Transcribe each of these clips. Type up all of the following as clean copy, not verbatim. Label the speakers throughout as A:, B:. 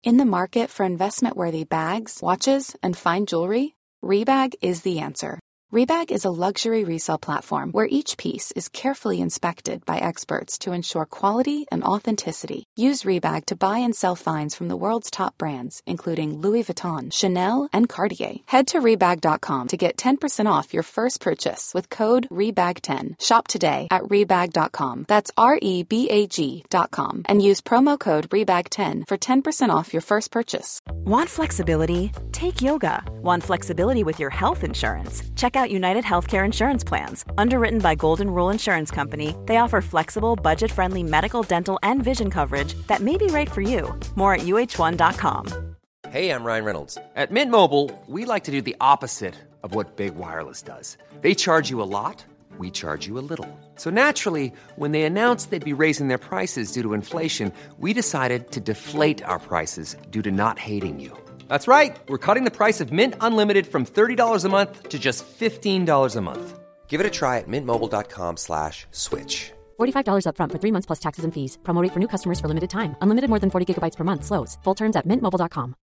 A: In the market for investment-worthy bags, watches, and fine jewelry, Rebag is the answer. Rebag is a luxury resale platform where each piece is carefully inspected by experts to ensure quality and authenticity. Use Rebag to buy and sell finds from the world's top brands, including Louis Vuitton, Chanel, and Cartier. Head to Rebag.com to get 10% off your first purchase with code REBAG10. Shop today at Rebag.com. That's REBAG.com. And use promo code REBAG10 for 10% off your first purchase.
B: Want flexibility? Take yoga. Want flexibility with your health insurance? Check out United Healthcare Insurance Plans. Underwritten by Golden Rule Insurance Company, they offer flexible, budget-friendly medical, dental, and vision coverage that may be right for you. More at UH1.com.
C: Hey, I'm Ryan Reynolds. At Mint Mobile, we like to do the opposite of what Big Wireless does. They charge you a lot, we charge you a little. So naturally, when they announced they'd be raising their prices due to inflation, we decided to deflate our prices due to not hating you. That's right. We're cutting the price of Mint Unlimited from $30 a month to just $15 a month. Give it a try at mintmobile.com/switch.
D: $45 up front for 3 months plus taxes and fees. Promo rate for new customers for limited time. Unlimited more than 40 gigabytes per month. Slows full terms at mintmobile.com.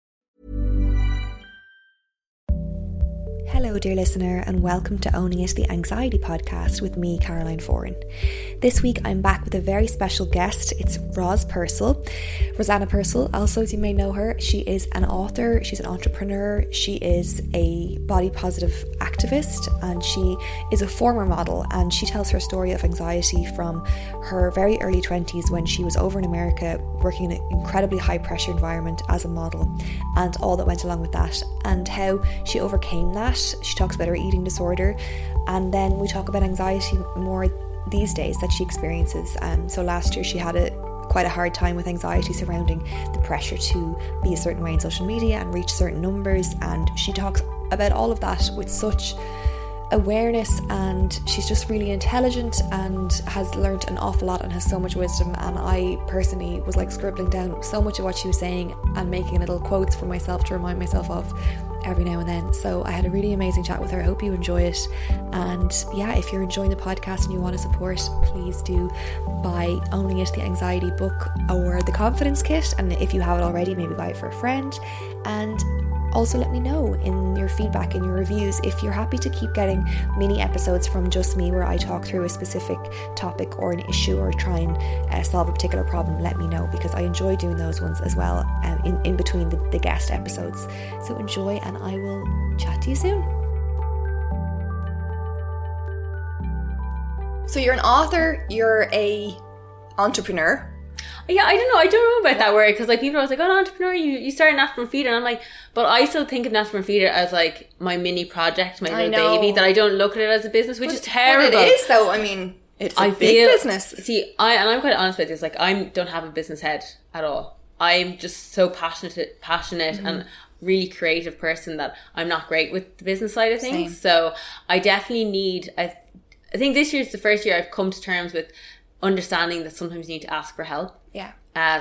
E: Hello, dear listener, and welcome to Owning It, the Anxiety Podcast with me, Caroline Foran. This week, I'm back with a very special guest. It's Roz Purcell. Rosanna Purcell, also as you may know her, she is an author, she's an entrepreneur, she is a body positive activist, and she is a former model, and she tells her story of anxiety from her very early 20s when she was over in America working in an incredibly high pressure environment as a model, and all that went along with that, and how she overcame that. She talks about her eating disorder, and then we talk about anxiety more these days that she experiences. So last year she had quite a hard time with anxiety surrounding the pressure to be a certain way in social media and reach certain numbers, and she talks about all of that with such awareness, and she's just really intelligent and has learned an awful lot and has so much wisdom. And I personally was like scribbling down so much of what she was saying and making little quotes for myself to remind myself of every now and then. So I had a really amazing chat with her. I hope you enjoy it. And yeah, if you're enjoying the podcast and you want to support, please do buy Owning It, the Anxiety book or the Confidence Kit. And if you have it already, maybe buy it for a friend. And also let me know in your feedback, in your reviews, if you're happy to keep getting mini episodes from just me where I talk through a specific topic or an issue or try and solve a particular problem. Let me know, because I enjoy doing those ones as well in between the guest episodes. So enjoy, and I will chat to you soon. So you're an author, you're a entrepreneur.
F: Yeah, I don't know. I don't know about that word, because like people are always like, "Oh, an entrepreneur, you started Natural Feeder," and I'm like, but I still think of Natural Feeder as like my mini project, my little baby. That I don't look at it as a business, which is terrible.
E: But it is, though. I mean, it's a big business.
F: See, I'm quite honest about this. Like, I don't have a business head at all. I'm just so passionate, and really creative person that I'm not great with the business side of things. Same. So I definitely need. I think this year's the first year I've come to terms with understanding that sometimes you need to ask for help.
E: Yeah.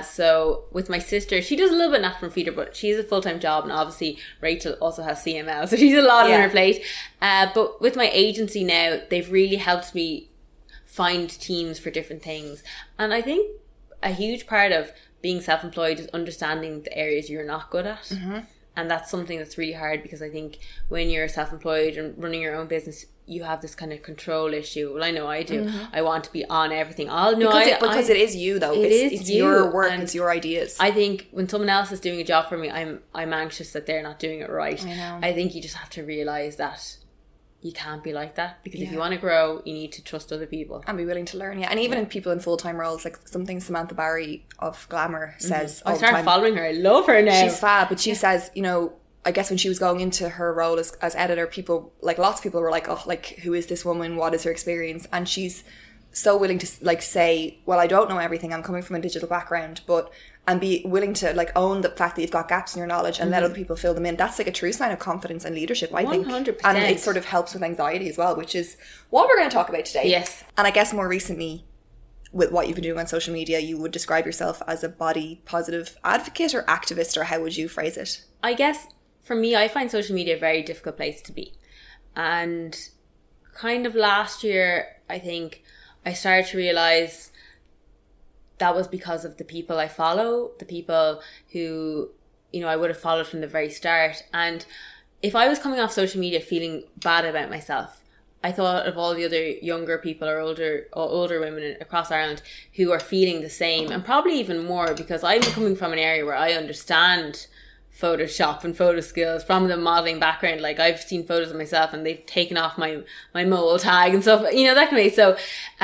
F: So with my sister, she does a little bit Natural Feeder, but she's a full-time job, and obviously Rachel also has CML, so she's a lot on her plate. But with my agency now, they've really helped me find teams for different things. And I think a huge part of being self-employed is understanding the areas you're not good at. Mm-hmm. And that's something that's really hard, because I think when you're self-employed and running your own business, you have this kind of control issue. Well, I know I do. Mm-hmm. I want to be on everything. Because
E: it is you, though. It's your work. It's your ideas.
F: I think when someone else is doing a job for me, I'm anxious that they're not doing it right.
E: I know.
F: I think you just have to realise that you can't be like that, because if you want to grow, you need to trust other people
E: and be willing to learn. And even in people in full-time roles, like something Samantha Barry of Glamour says all the time. I
F: started following her. I love her now.
E: She's fab, but she says, you know, I guess when she was going into her role as editor, people, like lots of people were like, oh, like, who is this woman? What is her experience? And she's so willing to like say, well, I don't know everything. I'm coming from a digital background, and be willing to like own the fact that you've got gaps in your knowledge and let other people fill them in. That's like a true sign of confidence and leadership, I think.
F: 100%.
E: And it sort of helps with anxiety as well, which is what we're going to talk about today.
F: Yes.
E: And I guess more recently, with what you've been doing on social media, you would describe yourself as a body positive advocate or activist, or how would you phrase it?
F: I guess for me, I find social media a very difficult place to be. And kind of last year, I think I started to realise that was because of the people I follow, the people who you know, I would have followed from the very start. And if I was coming off social media feeling bad about myself, I thought of all the other younger people or older women across Ireland who are feeling the same, and probably even more, because I'm coming from an area where I understand Photoshop and photo skills from the modelling background. Like, I've seen photos of myself and they've taken off my mole tag and stuff, you know, that kind of way. So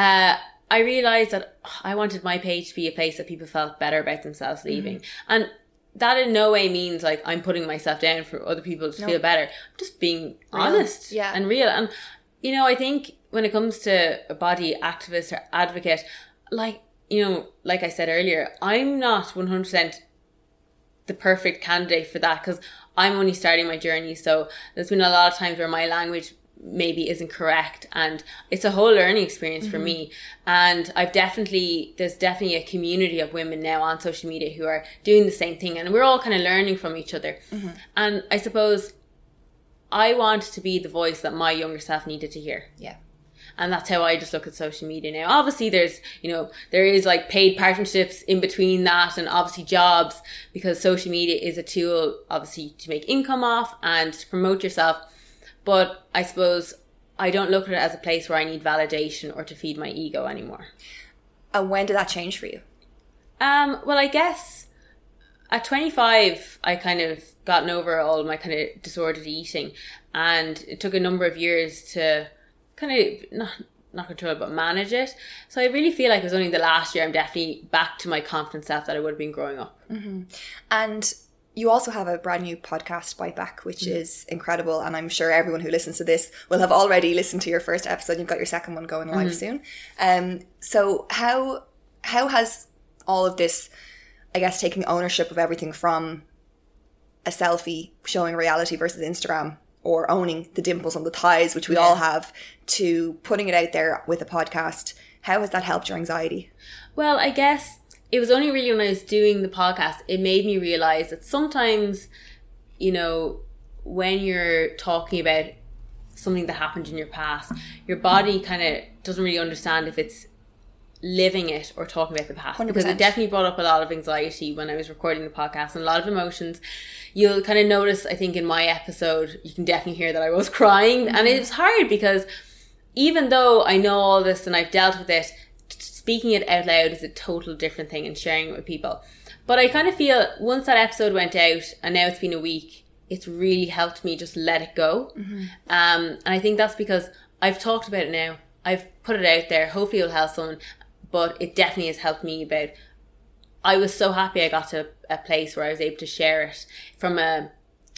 F: I realised that I wanted my page to be a place that people felt better about themselves leaving. And that in no way means like I'm putting myself down for other people to feel better. I'm just being honest and real. And you know, I think when it comes to a body activist or advocate, like, you know, like I said earlier, I'm not 100% the perfect candidate for that, because I'm only starting my journey. So there's been a lot of times where my language maybe isn't correct, and it's a whole learning experience for me. And there's definitely a community of women now on social media who are doing the same thing, and we're all kind of learning from each other. And I suppose I want to be the voice that my younger self needed to hear.
E: Yeah.
F: And that's how I just look at social media now. Obviously there's, you know, there is like paid partnerships in between that, and obviously jobs, because social media is a tool obviously to make income off and to promote yourself. But I suppose I don't look at it as a place where I need validation or to feed my ego anymore.
E: And when did that change for you?
F: Well, I guess at 25, I kind of gotten over all my kind of disordered eating, and it took a number of years to kind of not control it, but manage it. So I really feel like it was only the last year I'm definitely back to my confident self that I would have been growing up.
E: And you also have a brand new podcast, Bite Back, which is incredible. And I'm sure everyone who listens to this will have already listened to your first episode. You've got your second one going live soon. So how has all of this, I guess, taking ownership of everything from a selfie showing reality versus Instagram, or owning the dimples on the thighs, which we all have, to putting it out there with a podcast, how has that helped your anxiety?
F: Well, I guess it was only really when I was doing the podcast, it made me realise that sometimes, you know, when you're talking about something that happened in your past, your body kind of doesn't really understand if it's living it or talking about the past.
E: 100%.
F: Because it definitely brought up a lot of anxiety when I was recording the podcast, and a lot of emotions. You'll kind of notice, I think in my episode, you can definitely hear that I was crying. And it's hard because even though I know all this and I've dealt with it, speaking it out loud is a total different thing and sharing it with people. But I kind of feel once that episode went out, and now it's been a week, it's really helped me just let it go. And I think that's because I've talked about it now. I've put it out there. Hopefully it'll help someone. But it definitely has helped me about, I was so happy I got to a place where I was able to share it from a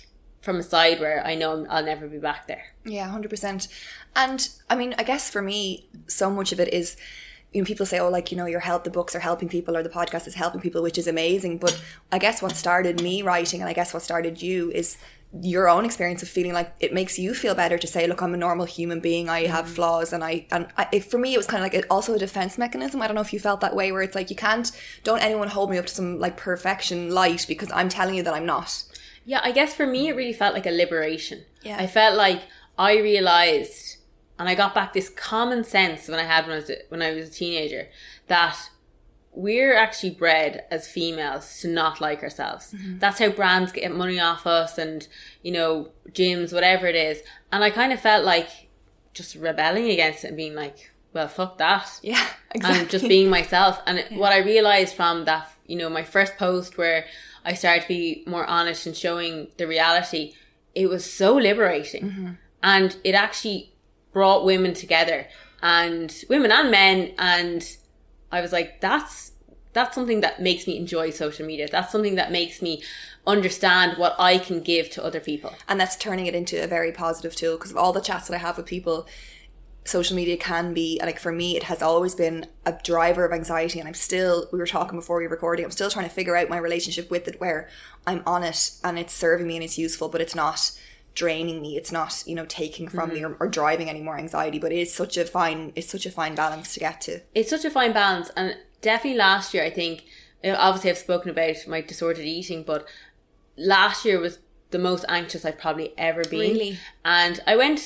F: side where I know I'll never be back there.
E: Yeah, 100%. And I mean, I guess for me, so much of it is, you know, people say, oh, like, you know, the books are helping people, or the podcast is helping people, which is amazing. But I guess what started me writing, and I guess what started you, is your own experience of feeling like it makes you feel better to say, look, I'm a normal human being, I have flaws, and for me it was kind of like also a defense mechanism. I don't know if you felt that way, where it's like, don't anyone hold me up to some like perfection light, because I'm telling you that I'm not.
F: Yeah, I guess for me it really felt like a liberation.
E: Yeah.
F: I felt like I realised, and I got back this common sense when I was a teenager, that we're actually bred as females to not like ourselves. That's how brands get money off us, and, you know, gyms, whatever it is. And I kind of felt like just rebelling against it and being like, well, fuck that.
E: Yeah, exactly.
F: And just being myself. And what I realised from that, you know, my first post where I started to be more honest and showing the reality, it was so liberating. And it actually brought women together, and women and men, and I was like, that's something that makes me enjoy social media. That's something that makes me understand what I can give to other people. And
E: that's turning it into a very positive tool, because of all the chats that I have with people, social media can be, like, for me, it has always been a driver of anxiety. And we were talking before we were recording, I'm still trying to figure out my relationship with it, where I'm on it and it's serving me and it's useful, but it's not draining me, it's not, you know, taking from me or driving any more anxiety. But it's such a fine balance to get to.
F: It's such a fine balance. And definitely last year, I think, obviously I've spoken about my disordered eating, but last year was the most anxious I've probably ever been.
E: Really?
F: And I went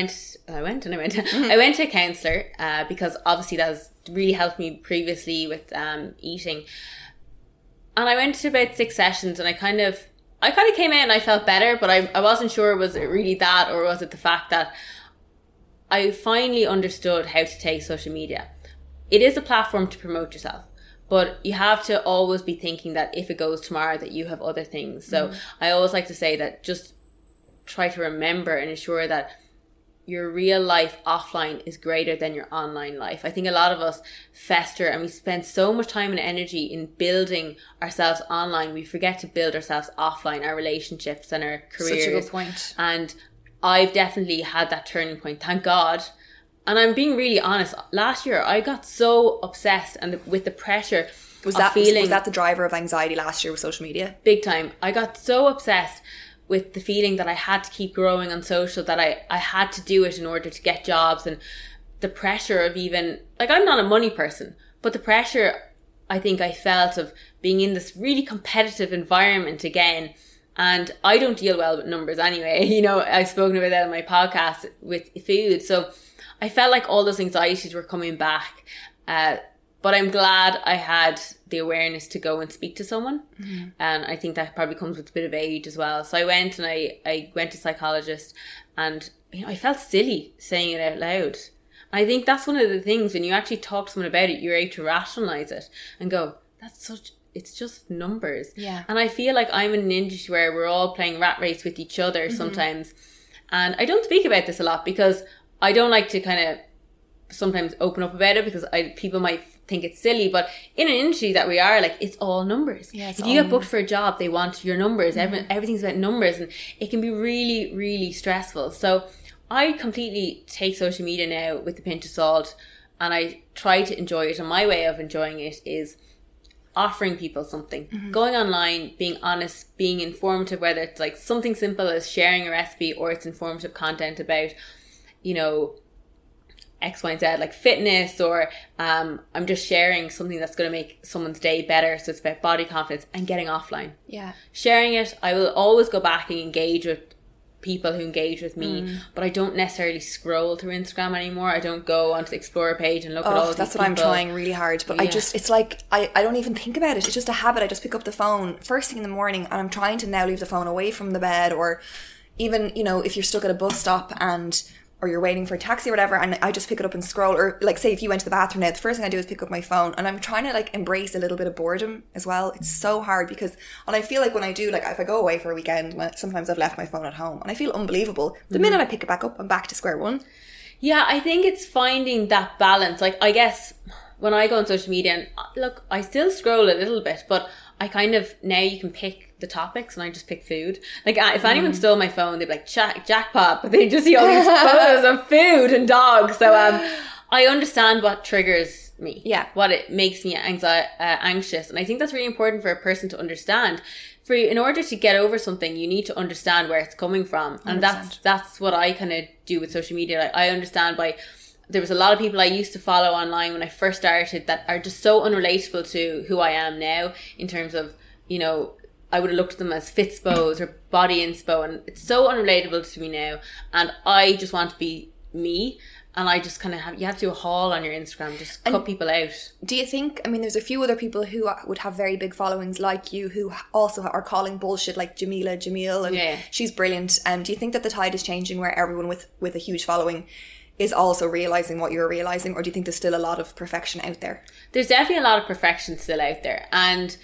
F: to a counsellor, because obviously that has really helped me previously with eating. And I went to about 6 sessions, and I kind of I kind of came out and I felt better, but I wasn't sure, was it really that, or was it the fact that I finally understood how to take social media. It is a platform to promote yourself, but you have to always be thinking that if it goes tomorrow, that you have other things. So I always like to say that just try to remember and ensure that your real life offline is greater than your online life. I think a lot of us fester and we spend so much time and energy in building ourselves online. We forget to build ourselves offline, our relationships and our careers.
E: Such a good point.
F: And I've definitely had that turning point, thank God. And I'm being really honest. Last year, I got so obsessed and with the pressure
E: was
F: of feeling...
E: Was that the driver of anxiety last year with social media?
F: Big time. I got so obsessed with the feeling that I had to keep growing on social, that I had to do it in order to get jobs, and the pressure of even, like, I'm not a money person, but the pressure I think I felt of being in this really competitive environment again. And I don't deal well with numbers anyway. You know, I've spoken about that on my podcast with food. So I felt like all those anxieties were coming back. But I'm glad I had the awareness to go and speak to someone. And I think that probably comes with a bit of age as well. So I went and I went to a psychologist, and you know, I felt silly saying it out loud. And I think that's one of the things, when you actually talk to someone about it, you're able to rationalize it and go, it's just numbers.
E: Yeah.
F: And I feel like I'm in an industry where we're all playing rat race with each other sometimes. And I don't speak about this a lot because I don't like to kind of sometimes open up about it, because people might think it's silly, but in an industry that we are, like, it's all numbers.
E: Yeah,
F: if you get booked for a job, they want your numbers. Everything's about numbers, and it can be really, really stressful. So I completely take social media now with a pinch of salt, and I try to enjoy it. And my way of enjoying it is offering people something, going online, being honest, being informative, whether it's like something simple as sharing a recipe, or it's informative content about, you know, X, Y, and Z, like fitness, or I'm just sharing something that's going to make someone's day better. So it's about body confidence and getting offline.
E: Yeah.
F: Sharing it, I will always go back and engage with people who engage with me, but I don't necessarily scroll through Instagram anymore. I don't go onto the Explorer page and look at all of
E: that's
F: these
E: what
F: people.
E: I'm trying really hard, but it's like I don't even think about it. It's just a habit. I just pick up the phone first thing in the morning, and I'm trying to now leave the phone away from the bed, or even, you know, if you're stuck at a bus stop or you're waiting for a taxi or whatever, and I just pick it up and scroll. Or like, say if you went to the bathroom now, the first thing I do is pick up my phone, and I'm trying to like embrace a little bit of boredom as well. It's so hard because, and I feel like when I do, like if I go away for a weekend, sometimes I've left my phone at home and I feel unbelievable. The minute I pick it back up, I'm back to square one.
F: Yeah, I think it's finding that balance. Like, I guess when I go on social media, and look, I still scroll a little bit, but I kind of, now you can pick the topics, and I just pick food. Like, if anyone stole my phone, they'd be like, jackpot, but they just see all these photos of food and dogs. So I understand what triggers me.
E: Yeah.
F: What it makes me anxious. And I think that's really important for a person to understand. In order to get over something, you need to understand where it's coming from. And
E: 100%.
F: that's what I kind of do with social media. Like, I understand there was a lot of people I used to follow online when I first started that are just so unrelatable to who I am now, in terms of, you know, I would have looked at them as Fitspos or Body Inspo, and it's so unrelatable to me now. And I just want to be me. And I just kind of you have to do a haul on your Instagram, just cut people out.
E: Do you think, I mean, there's a few other people who would have very big followings like you, who also are calling bullshit, like Jamil, and she's brilliant. Do you think that the tide is changing where everyone with a huge following is also realising what you're realising, or do you think there's still a lot of perfection out there?
F: There's definitely a lot of perfection still out there, and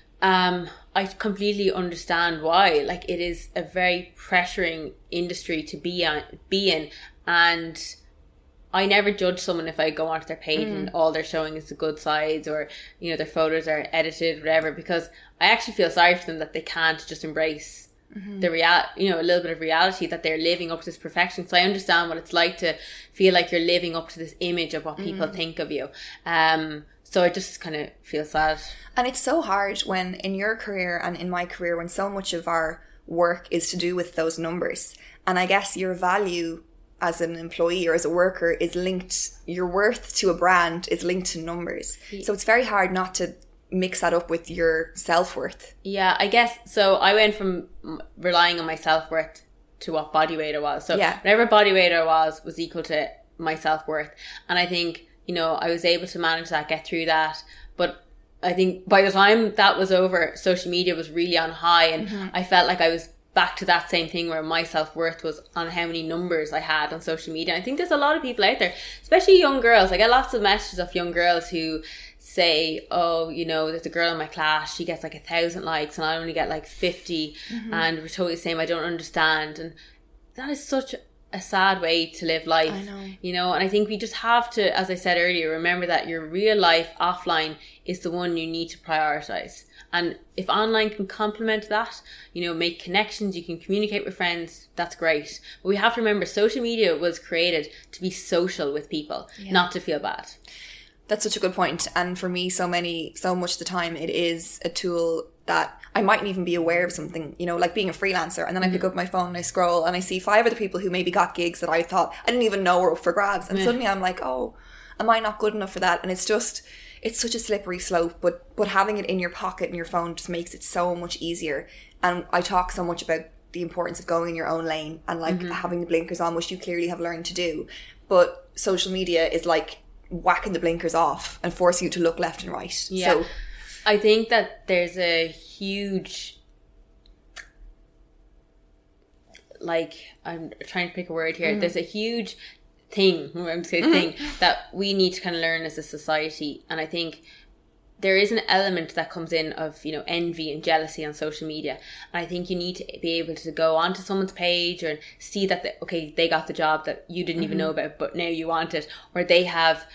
F: I completely understand why. Like, it is a very pressuring industry to be in, and I never judge someone if I go onto their page and all they're showing is the good sides, or, you know, their photos are edited, whatever, because I actually feel sorry for them that they can't just embrace the you know, a little bit of reality, that they're living up to this perfection. So I understand what it's like to feel like you're living up to this image of what people think of you. So I just kind of feel sad.
E: And it's so hard when, in your career and in my career, when so much of our work is to do with those numbers. And I guess your value as an employee or as a worker is linked, your worth to a brand is linked to numbers. So it's very hard not to mix that up with your self-worth.
F: Yeah, I guess. So I went from relying on my self-worth to what body weight I was. So whatever body weight I was equal to my self-worth. And I think, you know, I was able to manage that, get through that. But I think by the time that was over, social media was really on high, and I felt like I was back to that same thing where my self-worth was on how many numbers I had on social media. I think there's a lot of people out there, especially young girls. I get lots of messages of young girls who say, oh, you know, there's a girl in my class, she gets like 1,000 likes and I only get like 50, and we're totally the same, I don't understand. And that is such a sad way to live life.
E: I know.
F: You know, and I think we just have to, as I said earlier, remember that your real life offline is the one you need to prioritize. And if online can complement that, you know, make connections, you can communicate with friends, that's great. But we have to remember social media was created to be social with people, not to feel bad.
E: That's such a good point. And for me, so much of the time, it is a tool that I mightn't even be aware of something, you know, like being a freelancer. And then I pick up my phone and I scroll and I see 5 other people who maybe got gigs that I thought I didn't even know were up for grabs. And suddenly I'm like, oh, am I not good enough for that? And it's such a slippery slope. But having it in your pocket and your phone just makes it so much easier. And I talk so much about the importance of going in your own lane and like having the blinkers on, which you clearly have learned to do. But social media is like whacking the blinkers off and forcing you to look left and right.
F: Yeah. So I think that there's a huge, like, I'm trying to pick a word here. There's a huge thing, I'm going to say thing, that we need to kind of learn as a society. And I think there is an element that comes in of, you know, envy and jealousy on social media. And I think you need to be able to go onto someone's page and see that, they got the job that you didn't even know about, but now you want it. Or they have,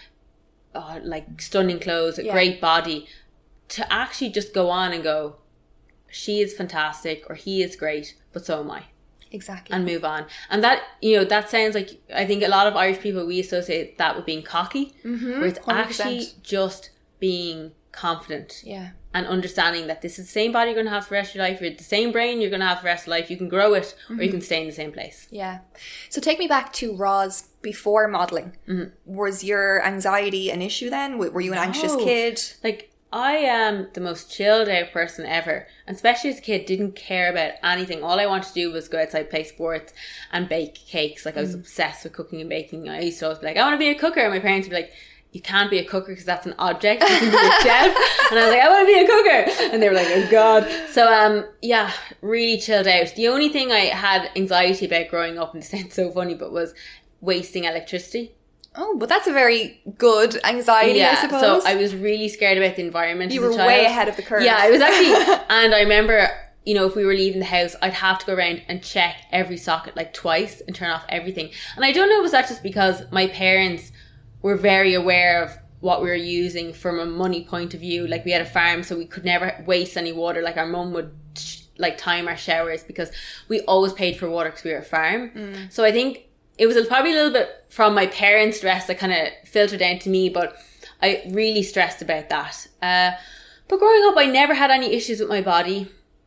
F: like, stunning clothes, a great body. To actually just go on and go, she is fantastic or he is great, but so am I.
E: Exactly. And
F: move on. And that, you know, that sounds like, I think a lot of Irish people, we associate that with being cocky, where it's 100%. Actually just being confident.
E: Yeah.
F: And understanding that this is the same body you're going to have for the rest of your life. You're the same brain you're going to have for the rest of your life. You can grow it or you can stay in the same place.
E: Yeah. So take me back to Roz before modelling. Was your anxiety an issue then? Were you an anxious kid?
F: Like, I am the most chilled out person ever, and especially as a kid, didn't care about anything. All I wanted to do was go outside, play sports and bake cakes. Like, I was obsessed with cooking and baking. I used to always be like, I want to be a cooker, and my parents would be like, you can't be a cooker because that's an object, you can be a chef. And I was like, I want to be a cooker, and they were like, oh god. So yeah, really chilled out. The only thing I had anxiety about growing up, and this sounds so funny, but was wasting electricity.
E: Oh, but that's a very good anxiety, I suppose.
F: So I was really scared about the environment.
E: You were way ahead of the curve.
F: Yeah, I was actually, and I remember, you know, if we were leaving the house, I'd have to go around and check every socket like twice and turn off everything. And I don't know, was that just because my parents were very aware of what we were using from a money point of view. Like, we had a farm, so we could never waste any water. Like, our mum would like time our showers because we always paid for water because we were a farm. So I think it was probably a little bit from my parents' stress that kind of filtered down to me, but I really stressed about that. But growing up, I never had any issues with my body.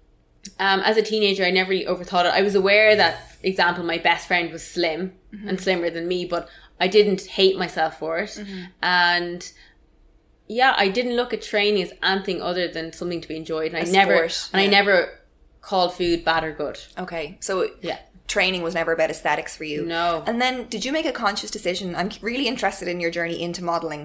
F: As a teenager, I never really overthought it. I was aware that, for example, my best friend was slim and slimmer than me, but I didn't hate myself for it. And yeah, I didn't look at training as anything other than something to be enjoyed. And I never called food bad or good.
E: Okay, so yeah. Training was never about aesthetics for you.
F: No.
E: And then did you make a conscious decision? I'm really interested in your journey into modelling.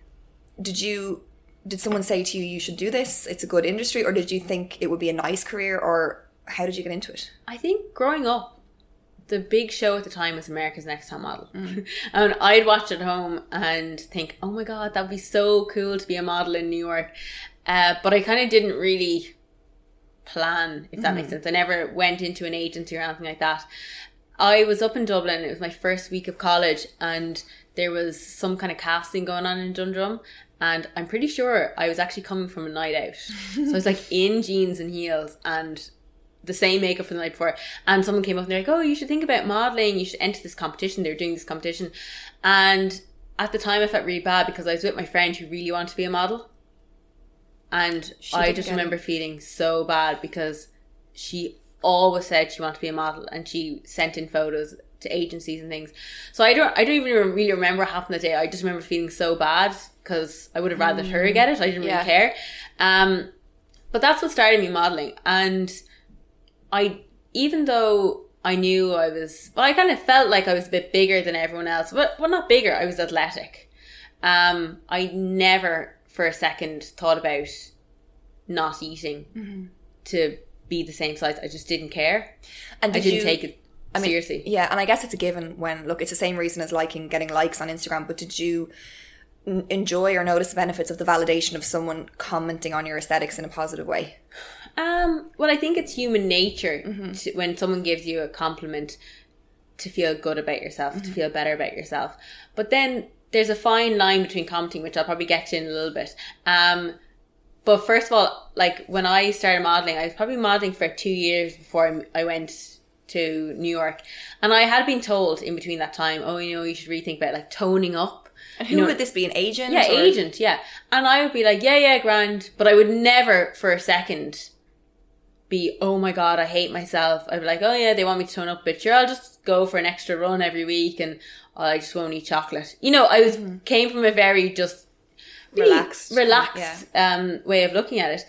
E: Did someone say to you, you should do this, it's a good industry, or did you think it would be a nice career, or how did you get into it?
F: I think growing up, the big show at the time was America's Next Top Model. And I'd watch it at home and think, oh my god, that'd be so cool to be a model in New York. But I kind of didn't really plan, if that makes sense. I never went into an agency or anything like that. I was up in Dublin, it was my first week of college, and there was some kind of casting going on in Dundrum, and I'm pretty sure I was actually coming from a night out. So I was like in jeans and heels and the same makeup from the night before, and someone came up and they're like, oh, you should think about modelling, you should enter this competition. They were doing this competition, and at the time I felt really bad because I was with my friend who really wanted to be a model. And I just remember feeling so bad because she always said she wanted to be a model, and she sent in photos to agencies and things. So I don't even really remember what happened that day. I just remember feeling so bad because I would have rather her get it. I didn't really care. But that's what started me modelling. And even though I knew I kind of felt like I was a bit bigger than everyone else, but not bigger, I was athletic. I never for a second thought about not eating to be the same size. I just didn't care. And I didn't take it seriously.
E: Yeah, and I guess it's a given when, look, it's the same reason as getting likes on Instagram, but did you enjoy or notice the benefits of the validation of someone commenting on your aesthetics in a positive way?
F: Well, I think it's human nature when someone gives you a compliment to feel good about yourself, to feel better about yourself. But then there's a fine line between commenting, which I'll probably get to in a little bit. But first of all, like when I started modelling, I was probably modelling for 2 years before I went to New York. And I had been told in between that time, oh, you know, you should rethink about like toning up.
E: And who would this be, an agent?
F: Yeah, agent, yeah. And I would be like, yeah, grand. But I would never for a second be, oh my God, I hate myself. I'd be like, oh yeah, they want me to tone up a bit. Sure, I'll just go for an extra run every week and I just won't eat chocolate. You know, I came from a very just relaxed way of looking at it.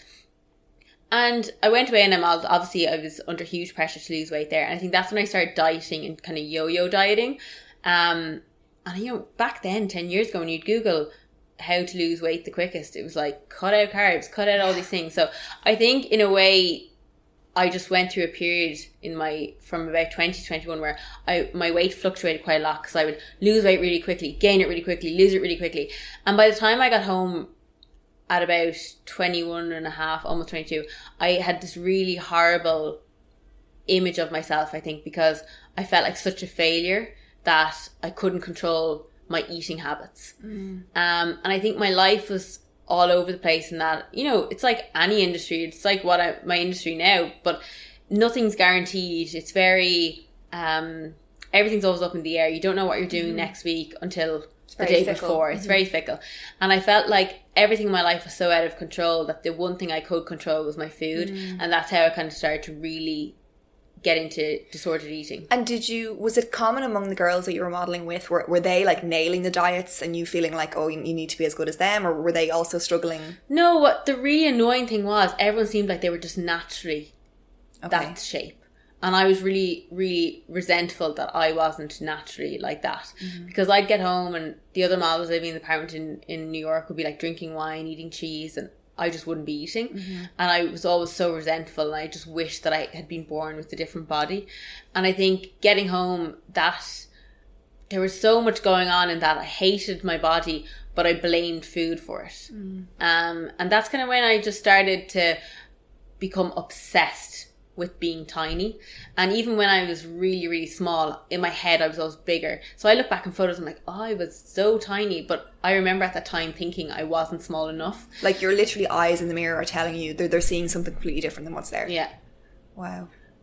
F: And I went away and obviously I was under huge pressure to lose weight there. And I think that's when I started dieting and kind of yo-yo dieting. And you know, back then, 10 years ago, when you'd Google how to lose weight the quickest, it was like, cut out carbs, cut out all these things. So I think in a way, I just went through a period from about 2021 where my weight fluctuated quite a lot because I would lose weight really quickly, gain it really quickly, lose it really quickly. And by the time I got home at about 21 and a half, almost 22, I had this really horrible image of myself, I think, because I felt like such a failure that I couldn't control my eating habits. And I think my life was all over the place in that, you know, it's like any industry. It's like my industry now, but nothing's guaranteed. It's very, everything's always up in the air. You don't know what you're doing next week until the day before. It's very fickle. And I felt like everything in my life was so out of control that the one thing I could control was my food. And that's how I kind of started to really get into disordered eating. And
E: was it common among the girls that you were modelling with? Were they like nailing the diets and you feeling like, oh, you need to be as good as them? Or were they also struggling?
F: No, what the really annoying thing was, everyone seemed like they were just naturally that shape. And I was really, really resentful that I wasn't naturally like that. Because I'd get home and the other models living in the apartment in New York would be like drinking wine, eating cheese, and I just wouldn't be eating. And I was always so resentful, and I just wished that I had been born with a different body. And I think getting home, that there was so much going on in that I hated my body, but I blamed food for it. And that's kind of when I just started to become obsessed with being tiny. And even when I was really, really small, in my head I was always bigger. So I look back in photos and I'm like, oh, I was so tiny. But I remember at that time thinking I wasn't small enough.
E: Like your literally eyes in the mirror are telling you they're seeing something completely different than what's there.
F: Yeah.
E: Wow.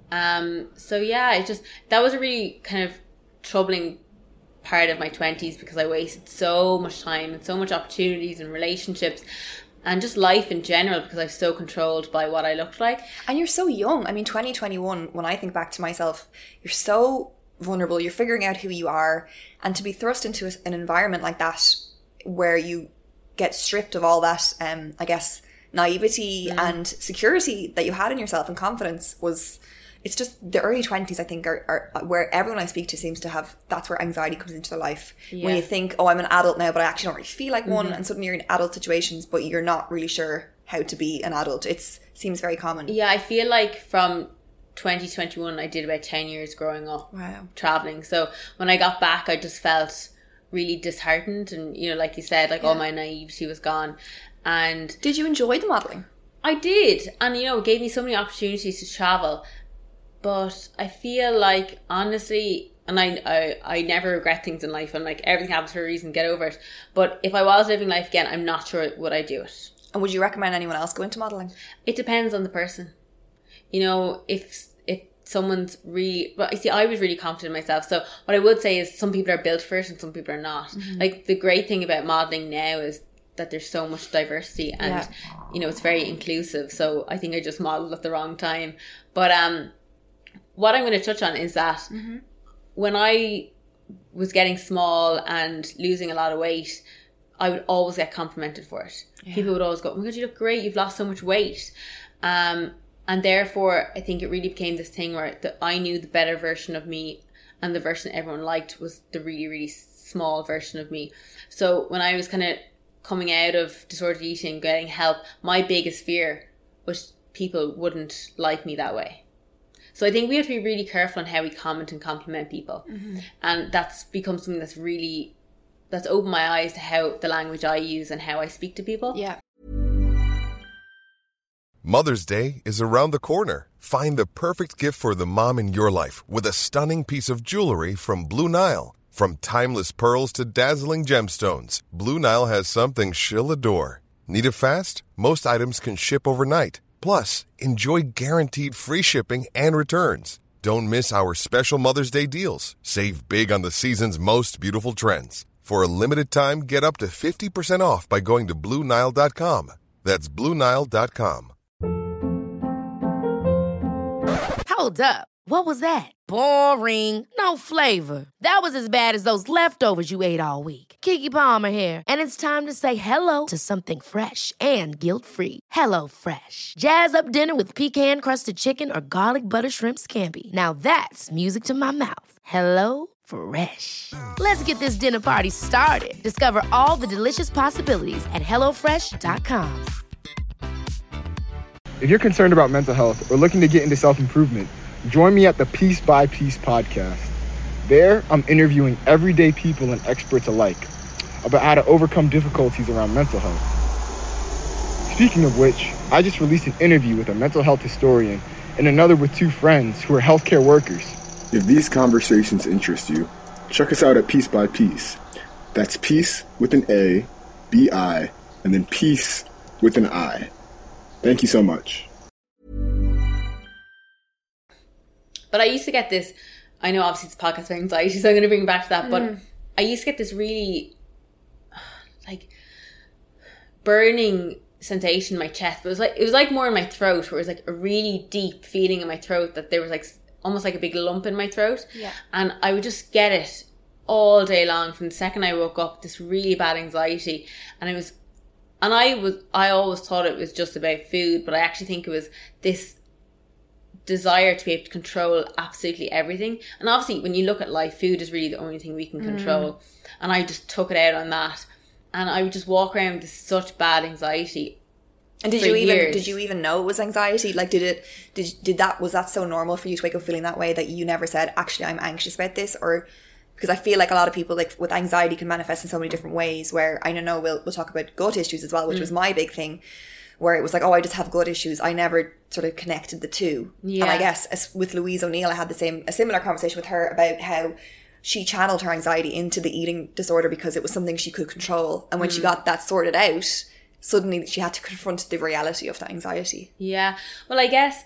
F: So yeah, that was a really kind of troubling part of my 20s because I wasted so much time and so much opportunities and relationships and just life in general because I was so controlled by what I looked like.
E: And you're so young. I mean, 2021, when I think back to myself, you're so vulnerable. You're figuring out who you are. And to be thrust into an environment like that where you get stripped of all that, I guess, naivety and security that you had in yourself and confidence it's just the early 20s, I think, are where everyone I speak to seems to have, that's where anxiety comes into their life. Yeah. When you think, oh, I'm an adult now, but I actually don't really feel like one. And suddenly you're in adult situations, but you're not really sure how to be an adult. It seems very common.
F: Yeah, I feel like from 2021, I did about 10 years growing up traveling. So when I got back, I just felt really disheartened. And, you know, like you said, like all my naivety was gone. And
E: did you enjoy the modelling?
F: I did. And, you know, it gave me so many opportunities to travel. But I feel like, honestly, and I never regret things in life. I'm like, everything happens for a reason, get over it. But if I was living life again, I'm not sure would I do it.
E: And would you recommend anyone else go into modelling?
F: It depends on the person. You know, if someone's really... Well, you see, I was really confident in myself. So what I would say is some people are built for it and some people are not. Like, the great thing about modelling now is that there's so much diversity and, you know, it's very inclusive. So I think I just modelled at the wrong time. But... what I'm going to touch on is that when I was getting small and losing a lot of weight, I would always get complimented for it. Yeah. People would always go, oh my God, you look great. You've lost so much weight. And therefore, I think it really became this thing where I knew the better version of me and the version everyone liked was the really, really small version of me. So when I was kind of coming out of disordered eating, getting help, my biggest fear was people wouldn't like me that way. So I think we have to be really careful on how we comment and compliment people. And that's become something that's opened my eyes to how the language I use and how I speak to people.
E: Yeah.
G: Mother's Day is around the corner. Find the perfect gift for the mom in your life with a stunning piece of jewelry from Blue Nile. From timeless pearls to dazzling gemstones, Blue Nile has something she'll adore. Need it fast? Most items can ship overnight. Plus, enjoy guaranteed free shipping and returns. Don't miss our special Mother's Day deals. Save big on the season's most beautiful trends. For a limited time, get up to 50% off by going to BlueNile.com. That's BlueNile.com.
H: Hold up. What was that? Boring. No flavor. That was as bad as those leftovers you ate all week. Keke Palmer here, and it's time to say hello to something fresh and guilt-free. Hello Fresh. Jazz up dinner with pecan-crusted chicken or garlic butter shrimp scampi. Now that's music to my mouth. Hello Fresh. Let's get this dinner party started. Discover all the delicious possibilities at HelloFresh.com.
I: If you're concerned about mental health or looking to get into self-improvement, join me at the Piece by Piece podcast. There, I'm interviewing everyday people and experts alike about how to overcome difficulties around mental health. Speaking of which, I just released an interview with a mental health historian and another with two friends who are healthcare workers. If these conversations interest you, check us out at Piece by Piece. That's Peace with an A, B-I, and then Peace with an I. Thank you so much.
F: But I used to get this, I know obviously it's a podcast about anxiety, so I'm going to bring it back to that, but I used to get this really, like, burning sensation in my chest, but it was like more in my throat, where it was like a really deep feeling in my throat that there was like almost like a big lump in my throat. Yeah. And I would just get it all day long from the second I woke up, this really bad anxiety. And I always thought it was just about food, but I actually think it was this desire to be able to control absolutely everything. And obviously when you look at life, food is really the only thing we can control. And I just took it out on that, and I would just walk around with such bad anxiety.
E: And did you even know it was anxiety? Like, was that so normal for you to wake up feeling that way that you never said, actually I'm anxious about this? Or because I feel like a lot of people, like, with anxiety can manifest in so many different ways, where I know we'll talk about gut issues as well, which was my big thing, where it was like, oh, I just have gut issues. I never sort of connected the two. Yeah. And I guess with Louise O'Neill, I had a similar conversation with her about how she channeled her anxiety into the eating disorder because it was something she could control. And when she got that sorted out, suddenly she had to confront the reality of that anxiety. Yeah.
F: Well, I guess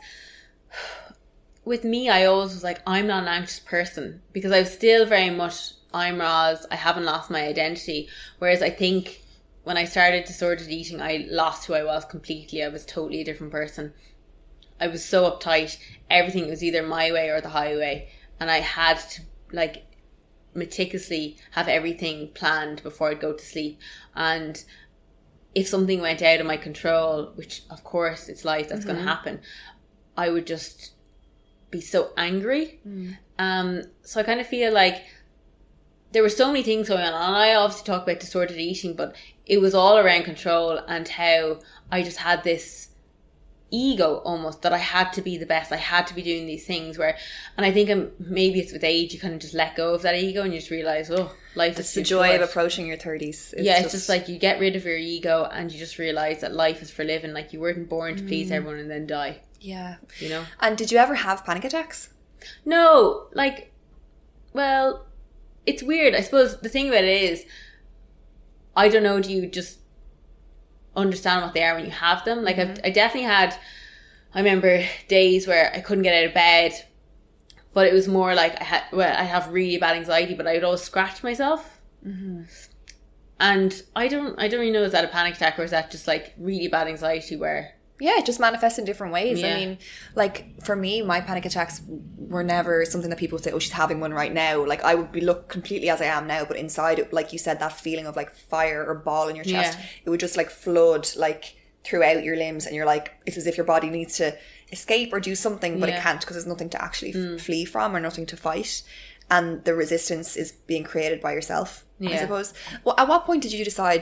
F: with me, I always was like, I'm not an anxious person, because I was still very much, I'm Roz, I haven't lost my identity. Whereas I think when I started disordered eating, I lost who I was completely. I was totally a different person. I was so uptight. Everything was either my way or the highway. And I had to, like, meticulously have everything planned before I'd go to sleep. And if something went out of my control, which of course it's life, that's going to happen, I would just be so angry. So I kind of feel like there were so many things going on, and I obviously talk about disordered eating, but it was all around control and how I just had this ego almost that I had to be the best, I had to be doing these things where, and I think maybe it's with age, you kind of just let go of that ego and you just realise, oh, life is
E: the joy of approaching your 30s.
F: It's just like you get rid of your ego and you just realise that life is for living. Like, you weren't born to please everyone and then die.
E: Yeah.
F: You know?
E: And did you ever have panic attacks?
F: No. Like, well, it's weird. I suppose the thing about it is, I don't know, do you just understand what they are when you have them? Like, I definitely had, I remember days where I couldn't get out of bed, but it was more like I have really bad anxiety, but I would always scratch myself. And I don't really know, is that a panic attack or is that just like really bad anxiety where...
E: Yeah, it just manifests in different ways. Yeah. I mean, like, for me, my panic attacks were never something that people would say, oh, she's having one right now. Like, I would look completely as I am now, but inside, like you said, that feeling of like fire or ball in your chest, it would just like flood like throughout your limbs, and you're like, it's as if your body needs to escape or do something, but it can't, because there's nothing to actually flee from or nothing to fight. And the resistance is being created by yourself, I suppose. Well, at what point did you decide,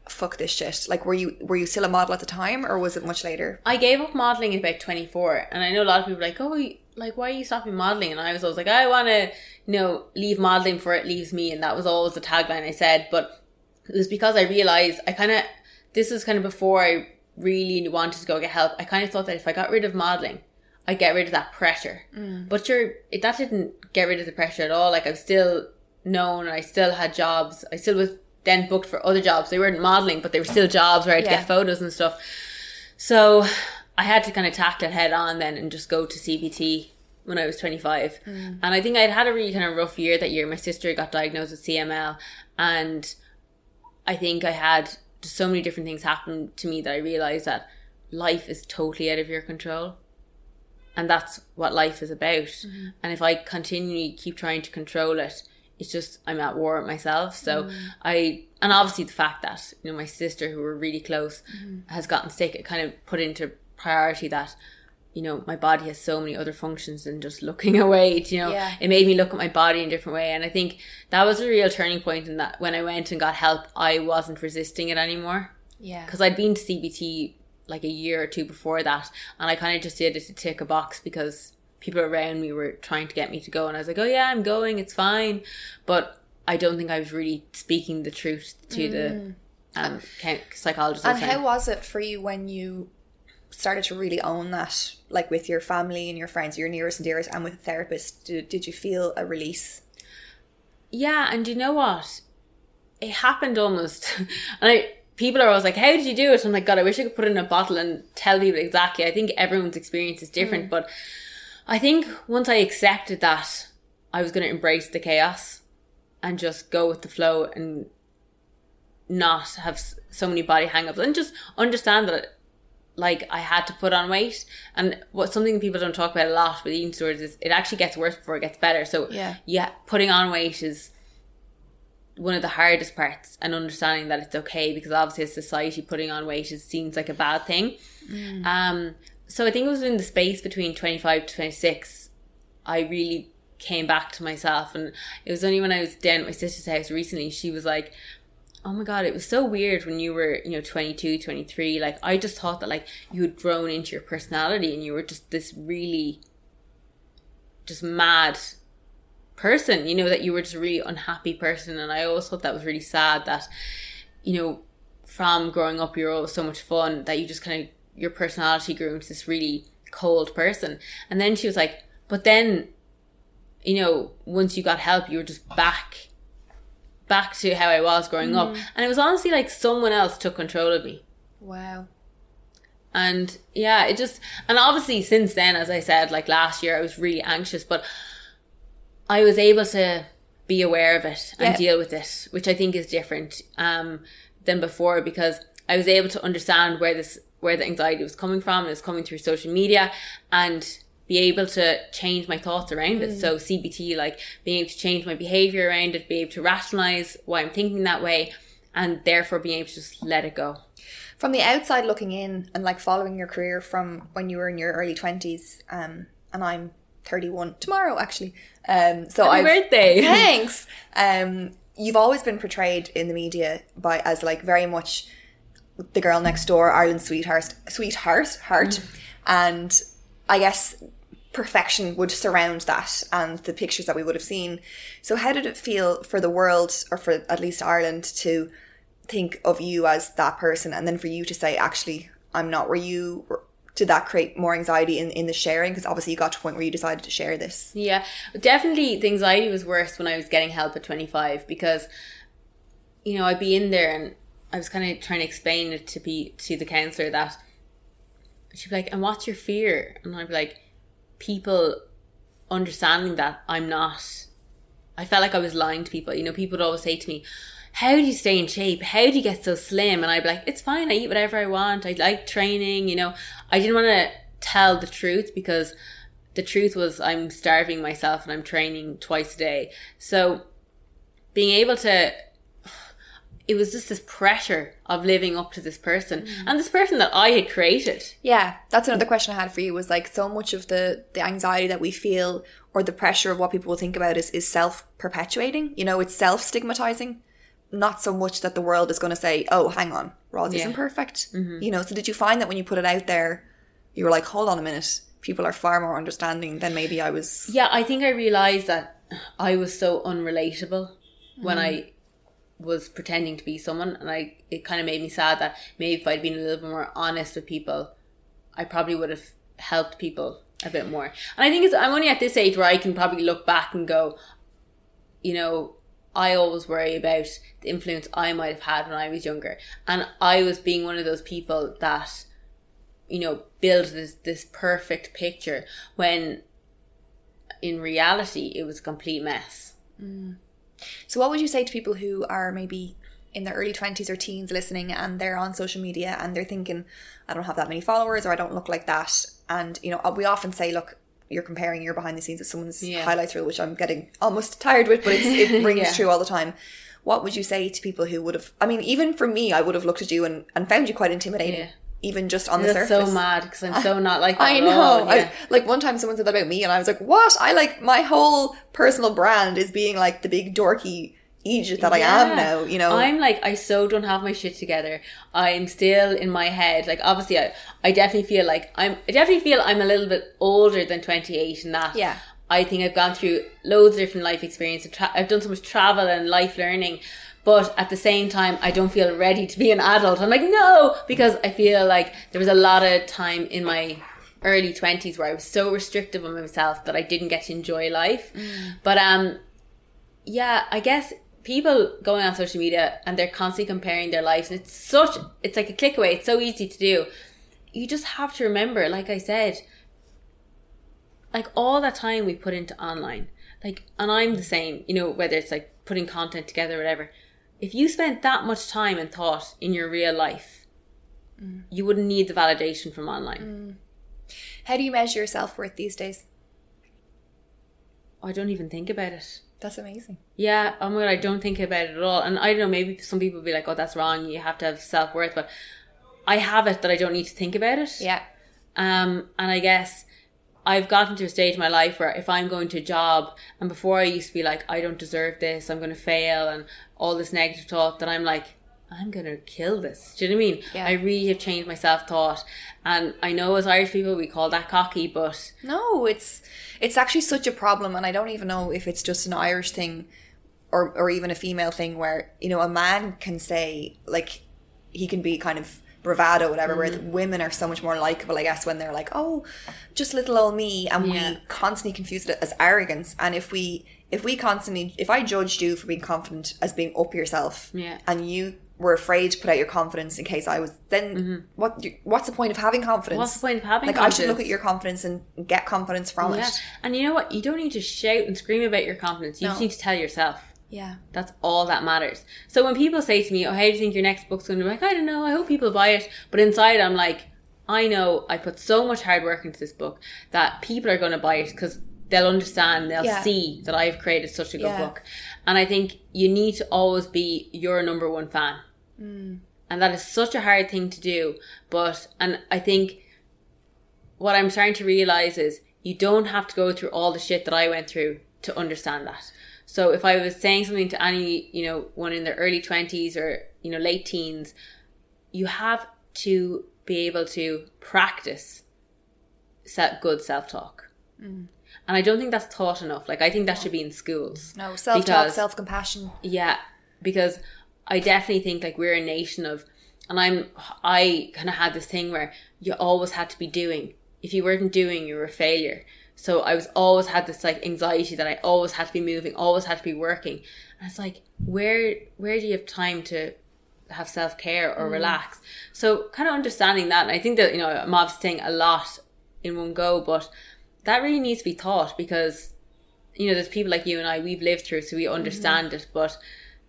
E: fuck this shit? Like, were you still a model at the time, or was it much later?
F: I gave up modelling at about 24, and I know a lot of people are like, oh, like, why are you stopping modelling? And I was always like, I want to, leave modelling before it leaves me, and that was always the tagline I said. But it was because I realised this is kind of before I really wanted to go get help. I kind of thought that if I got rid of modelling, I'd get rid of that pressure. But that didn't get rid of the pressure at all. Like, I was still known, and I still had jobs. I still was then booked for other jobs. They weren't modelling, but they were still jobs where I'd get photos and stuff. So I had to kind of tackle it head on then and just go to CBT when I was 25. And I think I'd had a really kind of rough year that year. My sister got diagnosed with CML, and I think I had just so many different things happen to me that I realised that life is totally out of your control. And that's what life is about. And if I continually keep trying to control it, it's just, I'm at war with myself. So and obviously the fact that, my sister, who were really close, has gotten sick, it kind of put into priority that, my body has so many other functions than just looking away. It made me look at my body in a different way. And I think that was a real turning point in that when I went and got help, I wasn't resisting it anymore. Yeah. Because I'd been to CBT like a year or two before that, and I kind of just did it to tick a box because people around me were trying to get me to go, and I was like, oh yeah, I'm going, it's fine. But I don't think I was really speaking the truth to the psychologist.
E: And how was it for you when you started to really own that, like with your family and your friends, your nearest and dearest, and with a therapist? Did you feel a release? Yeah, and you know what? It happened almost. And people are always like, how did you do it? I'm like, God, I wish I could put it in a bottle and tell people exactly. I think everyone's experience is different, but I think once I accepted that, I was going to embrace the chaos and just go with the flow and not have so many body hang-ups, and just understand that I had to put on weight. And something people don't talk about a lot with eating disorders is it actually gets worse before it gets better. So putting on weight is one of the hardest parts, and understanding that it's okay, because obviously as society, putting on weight seems like a bad thing. So I think it was in the space between 25 to 26 I really came back to myself. And it was only when I was down at my sister's house recently, she was like, oh my God, it was so weird when you were 22, 23, like I just thought that you had grown into your personality and you were just this really just mad person, that you were just a really unhappy person. And I always thought that was really sad that, from growing up you're always so much fun that you just kind of, your personality grew into this really cold person. And then she was like, but then, once you got help, you were just back to how I was growing up. And it was honestly like someone else took control of me. Wow. And yeah, and obviously since then, as I said, last year I was really anxious, but I was able to be aware of it and deal with it, which I think is different than before, because I was able to understand where the anxiety was coming from. It was coming through social media, and be able to change my thoughts around it. So CBT, being able to change my behaviour around it, be able to rationalise why I'm thinking that way, and therefore being able to just let it go. From the outside looking in, and following your career from when you were in your early 20s, and I'm 31 tomorrow actually. So Happy birthday. Thanks. You've always been portrayed in the media as very much the girl next door, Ireland's sweetheart. And I guess perfection would surround that and the pictures that we would have seen. So how did it feel for the world, or for at least Ireland, to think of you as that person, and then for you to say, actually, I'm not? Did that create more anxiety in the sharing? Because obviously you got to a point where you decided to share this. Yeah, definitely the anxiety was worse when I was getting help at 25, because, I'd be in there and I was kind of trying to explain it to the counsellor that she'd be like, and what's your fear? And I'd be like, people understanding that I'm not. I felt like I was lying to people. People would always say to me, how do you stay in shape? How do you get so slim? And I'd be like, it's fine. I eat whatever I want. I like training. I didn't want to tell the truth, because the truth was I'm starving myself and I'm training twice a day. So being able to, it was just this pressure of living up to this person, and this person that I had created. Yeah, that's another question I had for you, was so much of the anxiety that we feel, or the pressure of what people will think about is self-perpetuating. It's self-stigmatizing. not so much that the world is going to say, oh, hang on, Roz isn't perfect. You know, so did you find that when you put it out there, you were like, hold on a minute, people are far more understanding than maybe I was?
F: Yeah, I think I realised that I was so unrelatable when I was pretending to be someone, and it kind of made me sad that maybe if I'd been a little bit more honest with people, I probably would have helped people a bit more. And I think I'm only at this age where I can probably look back and go, you know, I always worry about the influence I might have had when I was younger, and I was being one of those people that, you know, build this perfect picture when in reality it was a complete mess.
E: So what would you say to people who are maybe in their early 20s or teens listening, and they're on social media and they're thinking, I don't have that many followers, or I don't look like that? And, you know, we often say, look, you're comparing your behind the scenes with someone's highlights reel, which I'm getting almost tired with, but it rings true all the time. What would you say to people who would have, I mean, even for me, I would have looked at you and found you quite intimidating, even just on the surface.
F: That's so mad, because I'm so not like that
E: I know. Like one time someone said that about me, and I was like, what? I like, my whole personal brand is being like the big dorky Egypt that I am now, you know.
F: I'm like, I so don't have my shit together. I'm still in my head. Like, obviously I definitely feel like I'm a little bit older than 28 in that. Yeah. I think I've gone through loads of different life experiences. I've done so much travel and life learning, but at the same time, I don't feel ready to be an adult. I'm like, no, because I feel like there was a lot of time in my early 20s where I was so restrictive of myself that I didn't get to enjoy life. But yeah, I guess people going on social media and they're constantly comparing their lives, and it's like a click away. It's so easy to do. You just have to remember, like I said, like all that time we put into online, like, and I'm the same, you know, whether it's like putting content together or whatever. If you spent that much time and thought in your real life, you wouldn't need the validation from online.
E: How do you measure your self-worth these days?
F: I don't even think about it.
E: That's amazing.
F: Yeah, oh my God, I don't think about it at all. And I don't know, maybe some people will be like, oh, that's wrong, you have to have self-worth, but I have it that I don't need to think about it.
E: Yeah.
F: And I guess I've gotten to a stage in my life where if I'm going to a job, and before I used to be like, I don't deserve this, I'm going to fail, and all this negative thought, that I'm like, I'm going to kill this. Do you know what I mean? Yeah. I really have changed my self-thought. And I know as Irish people, we call that cocky, but...
E: No, it's actually such a problem. And I don't even know if it's just an Irish thing or even a female thing where, you know, a man can say, like, he can be kind of bravado, whatever, where women are so much more likeable, I guess, when they're like, oh, just little old me. And we constantly confuse it as arrogance. And if I judged you for being confident as being up yourself, and you were afraid to put out your confidence in case I was, then what's the point of having confidence?
F: What's the point of having
E: confidence? I should look at your confidence and get confidence from it.
F: And you know what? You don't need to shout and scream about your confidence. You just need to tell yourself.
E: Yeah.
F: That's all that matters. So when people say to me, oh, how do you think your next book's going to be? Like, I don't know, I hope people buy it. But inside I'm like, I know I put so much hard work into this book that people are going to buy it because they'll understand, they'll see that I've created such a good book. And I think you need to always be your number one fan. And that is such a hard thing to do. And I think what I'm starting to realise is you don't have to go through all the shit that I went through to understand that. So if I was saying something to any, you know, one in their early 20s or, you know, late teens, you have to be able to practice good self-talk. And I don't think that's taught enough. Like, I think that should be in schools.
E: No, self-talk, self-compassion.
F: Yeah, because I definitely think, like, we're a nation of, and I kind of had this thing where you always had to be doing. If you weren't doing, you were a failure. So I always had this, like, anxiety that I always had to be moving, always had to be working. And it's like, where do you have time to have self-care or relax? So kind of understanding that. And I think that, you know, I'm obviously saying a lot in one go, but that really needs to be taught because, you know, there's people like you and I, we've lived through, so we understand it. But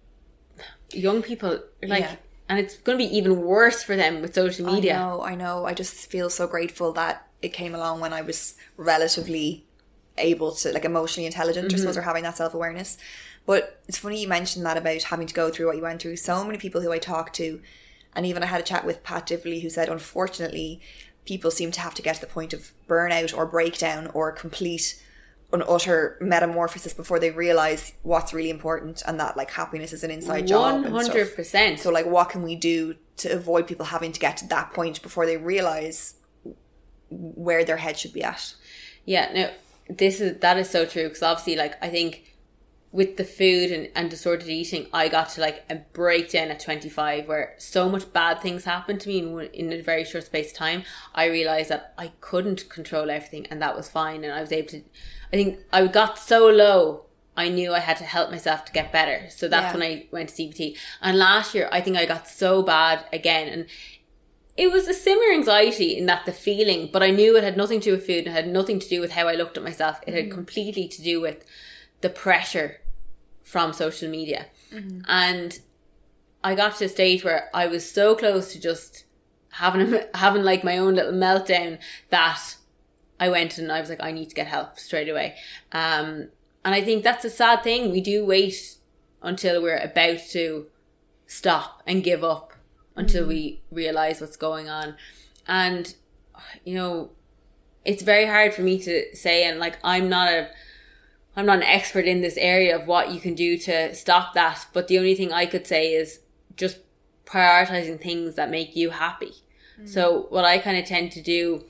F: young people, like, and it's going to be even worse for them with social media.
E: I know. I just feel so grateful that it came along when I was relatively able to, like, emotionally intelligent, I suppose, or having that self-awareness. But it's funny you mentioned that about having to go through what you went through. So many people who I talked to, and even I had a chat with Pat Dibley, who said, unfortunately, people seem to have to get to the point of burnout or breakdown or complete an utter metamorphosis before they realize what's really important, and that like happiness is an inside job.
F: 100%.
E: So like, what can we do to avoid people having to get to that point before they realize where their head should be at?
F: Yeah, no, that is so true, because obviously, like, I think with the food and disordered eating, I got to like a breakdown at 25 where so much bad things happened to me in a very short space of time. I realised that I couldn't control everything, and that was fine. And I was able to, I think I got so low, I knew I had to help myself to get better. So that's when I went to CBT. And last year, I think I got so bad again. And it was a similar anxiety in that the feeling, but I knew it had nothing to do with food, and it had nothing to do with how I looked at myself. It had completely to do with the pressure from social media. And I got to a stage where I was so close to just having like my own little meltdown that I went and I was like, I need to get help straight away. And I think that's a sad thing. We do wait until we're about to stop and give up until we realize what's going on. And, you know, it's very hard for me to say, and like, I'm not an expert in this area of what you can do to stop that. But the only thing I could say is just prioritizing things that make you happy. So what I kind of tend to do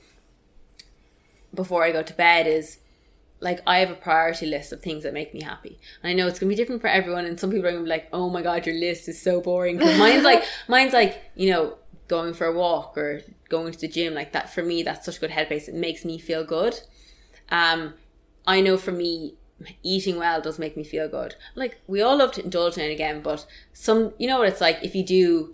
F: before I go to bed is, like, I have a priority list of things that make me happy. And I know it's going to be different for everyone. And some people are going to be like, oh my God, your list is so boring. Because mine's like, you know, going for a walk or going to the gym. Like that, for me, that's such a good headspace. It makes me feel good. I know for me, eating well does make me feel good. Like, we all love to indulge now and again, but you know what it's like, if you do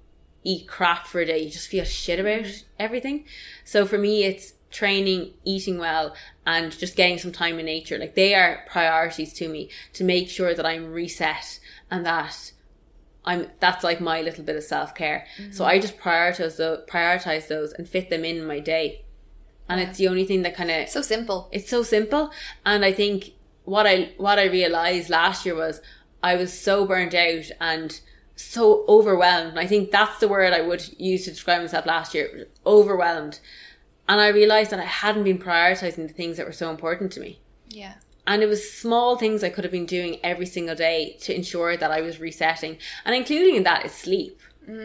F: eat crap for a day, you just feel shit about everything. So for me, it's training, eating well, and just getting some time in nature. Like, they are priorities to me, to make sure that I'm reset and that that's like my little bit of self-care. So I just prioritize those and fit them in my day. And it's the only thing that kind of...
E: So simple.
F: It's so simple. And I think what I realised last year was I was so burnt out and so overwhelmed. I think that's the word I would use to describe myself last year. Overwhelmed. And I realised that I hadn't been prioritising the things that were so important to me.
E: Yeah.
F: And it was small things I could have been doing every single day to ensure that I was resetting. And including in that is sleep.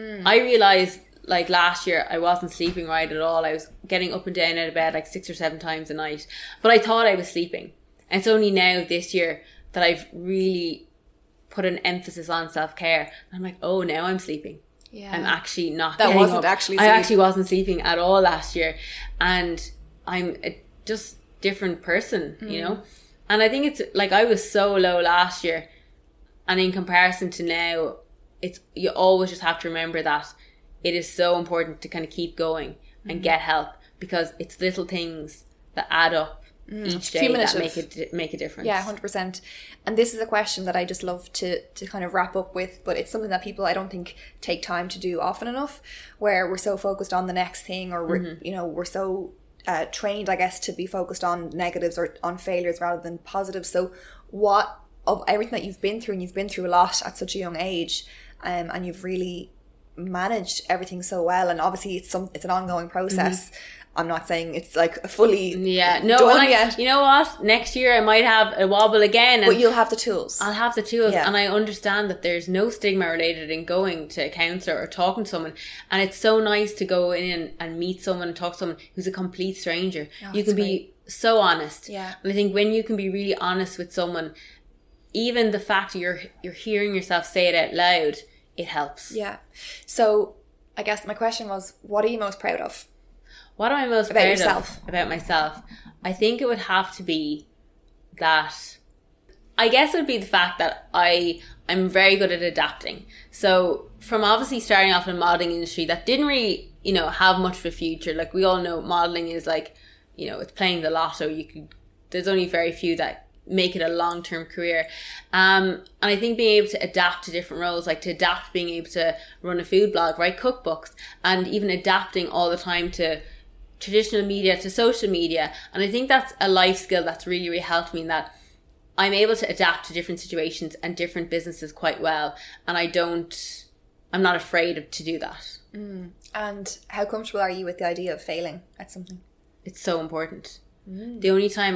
F: I realised, like, last year I wasn't sleeping right at all. I was getting up and down out of bed like 6 or 7 times a night. But I thought I was sleeping. And it's only now this year that I've really put an emphasis on self-care. I'm like, oh, now I'm sleeping. Yeah. I'm actually not getting up. I actually wasn't sleeping at all last year. And I'm a just different person, you know? And I think it's like, I was so low last year. And in comparison to now, you always just have to remember that it is so important to kind of keep going and get help, because it's little things that add up each day that make a difference.
E: Yeah, 100%. And this is a question that I just love to kind of wrap up with, but it's something that people, I don't think, take time to do often enough, where we're so focused on the next thing, or we're so trained, I guess, to be focused on negatives or on failures rather than positives. So what of everything that you've been through, and you've been through a lot at such a young age, and you've really managed everything so well, and obviously it's an ongoing process. I'm not saying it's like fully done yet.
F: You know what? Next year I might have a wobble again.
E: But you'll have the tools.
F: I'll have the tools. Yeah. And I understand that there's no stigma related in going to a counsellor or talking to someone. And it's so nice to go in and meet someone and talk to someone who's a complete stranger. Oh, you can be so honest.
E: Yeah.
F: And I think when you can be really honest with someone, even the fact that you're hearing yourself say it out loud, it helps.
E: Yeah. So I guess my question was, what are you most proud of?
F: What am I most proud of about myself? I think it would have to be that, I guess it would be the fact that I'm very good at adapting. So from obviously starting off in the modelling industry that didn't really, have much of a future. Like, we all know modelling is like, it's playing the lotto. There's only very few that make it a long-term career. And I think being able to adapt to different roles, like to adapt being able to run a food blog, write cookbooks, and even adapting all the time to traditional media, to social media. And I think that's a life skill that's really, really helped me, in that I'm able to adapt to different situations and different businesses quite well. And I'm not afraid to do that.
E: And how comfortable are you with the idea of failing at something?
F: It's so important. The only times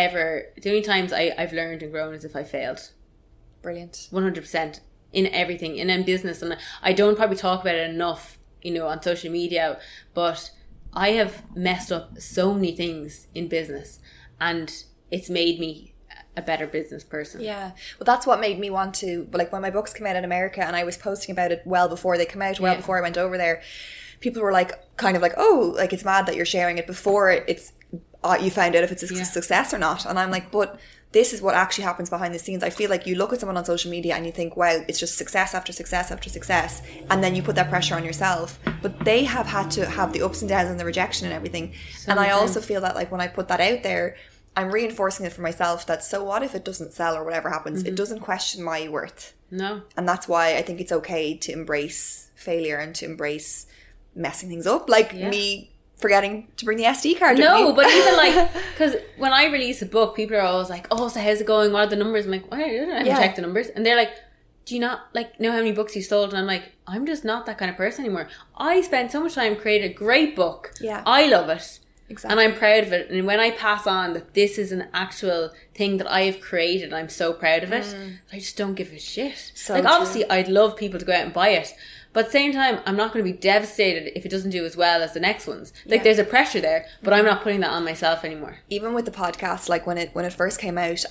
F: I've learned and grown is if I failed.
E: Brilliant.
F: 100% in everything, and in business. And I don't probably talk about it enough, on social media, but I have messed up so many things in business, and it's made me a better business person.
E: Yeah. Well, that's what made me want to, like, when my books came out in America and I was posting about it well before they came out, before I went over there, people were like, kind of like, oh, like, it's mad that you're sharing it before it's you found out if it's a success or not. And I'm like, but this is what actually happens behind the scenes. I feel like you look at someone on social media and you think, wow, it's just success after success after success, and then you put that pressure on yourself. But they have had to have the ups and downs and the rejection and everything. And I also feel that, like, when I put that out there, I'm reinforcing it for myself, that so what if it doesn't sell or whatever happens? It doesn't question my worth.
F: No.
E: And that's why I think it's okay to embrace failure and to embrace messing things up. Like me forgetting to bring the SD card.
F: No, but even like, because when I release a book, people are always like, oh, so how's it going? What are the numbers? I'm like, well, I haven't checked the numbers. And they're like, do you not like know how many books you sold? And I'm like, I'm just not that kind of person anymore. I spent so much time creating a great book.
E: Yeah.
F: I love it.
E: Exactly.
F: And I'm proud of it. And when I pass on that this is an actual thing that I have created, I'm so proud of it. I just don't give a shit.
E: So
F: like, obviously, I'd love people to go out and buy it. But at the same time, I'm not going to be devastated if it doesn't do as well as the next ones. Like, there's a pressure there, but I'm not putting that on myself anymore.
E: Even with the podcast, like, when it first came out,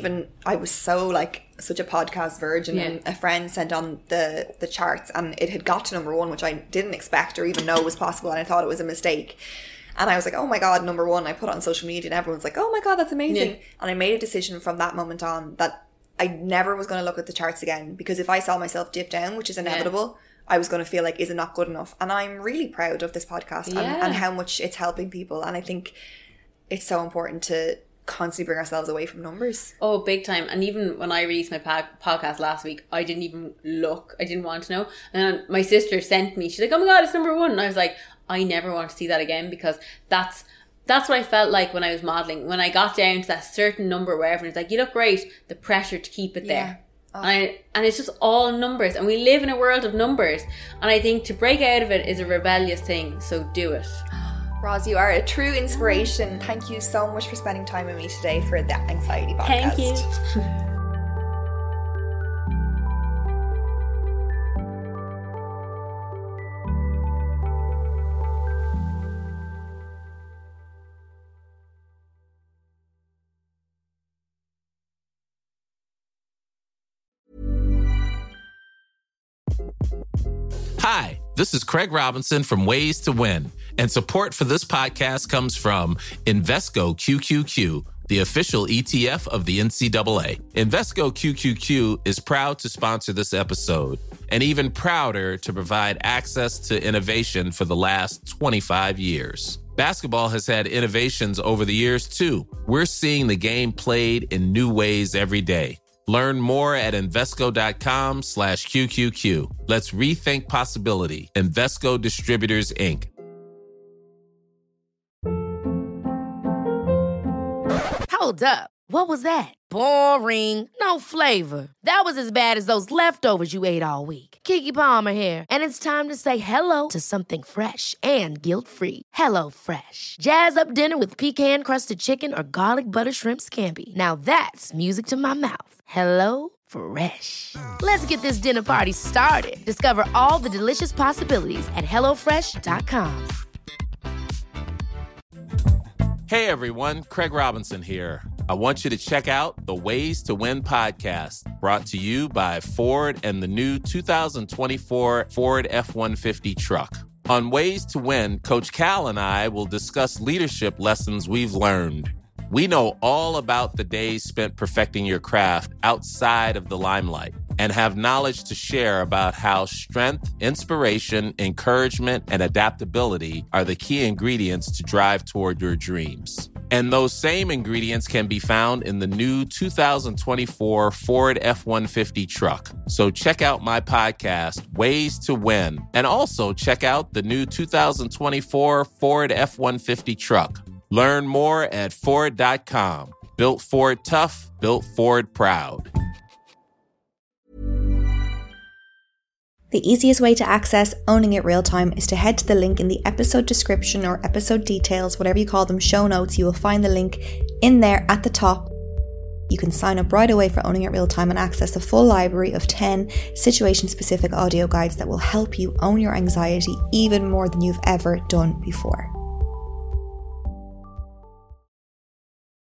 E: I was so, like, such a podcast virgin. And a friend sent on the charts, and it had got to number 1, which I didn't expect or even know was possible, and I thought it was a mistake. And I was like, oh my God, number 1. I put it on social media and everyone's like, oh my God, that's amazing. Yeah. And I made a decision from that moment on that I never was going to look at the charts again, because if I saw myself dip down, which is inevitable, I was going to feel like, is it not good enough? And I'm really proud of this podcast and how much it's helping people. And I think it's so important to constantly bring ourselves away from numbers.
F: Oh, big time. And even when I released my podcast last week, I didn't even look. I didn't want to know. And my sister sent me, she's like, oh my God, it's number 1. And I was like, I never want to see that again, because that's what I felt like when I was modelling. When I got down to that certain number where everyone's like, you look great, the pressure to keep it there. Oh. And it's just all numbers, and we live in a world of numbers, and I think to break out of it is a rebellious thing, so do it.
E: Roz, you are a true inspiration. Thank you so much for spending time with me today for the Anxiety Podcast.
F: Thank you.
J: Hi, this is Craig Robinson from Ways to Win, and support for this podcast comes from Invesco QQQ, the official ETF of the NCAA. Invesco QQQ is proud to sponsor this episode, and even prouder to provide access to innovation for the last 25 years. Basketball has had innovations over the years, too. We're seeing the game played in new ways every day. Learn more at Invesco.com/QQQ. Let's rethink possibility. Invesco Distributors, Inc.
H: Hold up. What was that? Boring. No flavor. That was as bad as those leftovers you ate all week. Keke Palmer here. And it's time to say hello to something fresh and guilt-free. Hello Fresh. Jazz up dinner with pecan-crusted chicken or garlic butter shrimp scampi. Now that's music to my mouth. Hello Fresh. Let's get this dinner party started. Discover all the delicious possibilities at HelloFresh.com.
J: Hey everyone, Craig Robinson here. I want you to check out the Ways to Win podcast, brought to you by Ford and the new 2024 Ford F-150 truck. On Ways to Win, Coach Cal and I will discuss leadership lessons we've learned. We know all about the days spent perfecting your craft outside of the limelight, and have knowledge to share about how strength, inspiration, encouragement, and adaptability are the key ingredients to drive toward your dreams. And those same ingredients can be found in the new 2024 Ford F-150 truck. So check out my podcast, Ways to Win, and also check out the new 2024 Ford F-150 truck. Learn more at Ford.com. Built Ford tough, built Ford proud.
E: The easiest way to access Owning It Real Time is to head to the link in the episode description or episode details, whatever you call them, show notes. You will find the link in there at the top. You can sign up right away for Owning It Real Time and access the full library of 10 situation-specific audio guides that will help you own your anxiety even more than you've ever done before.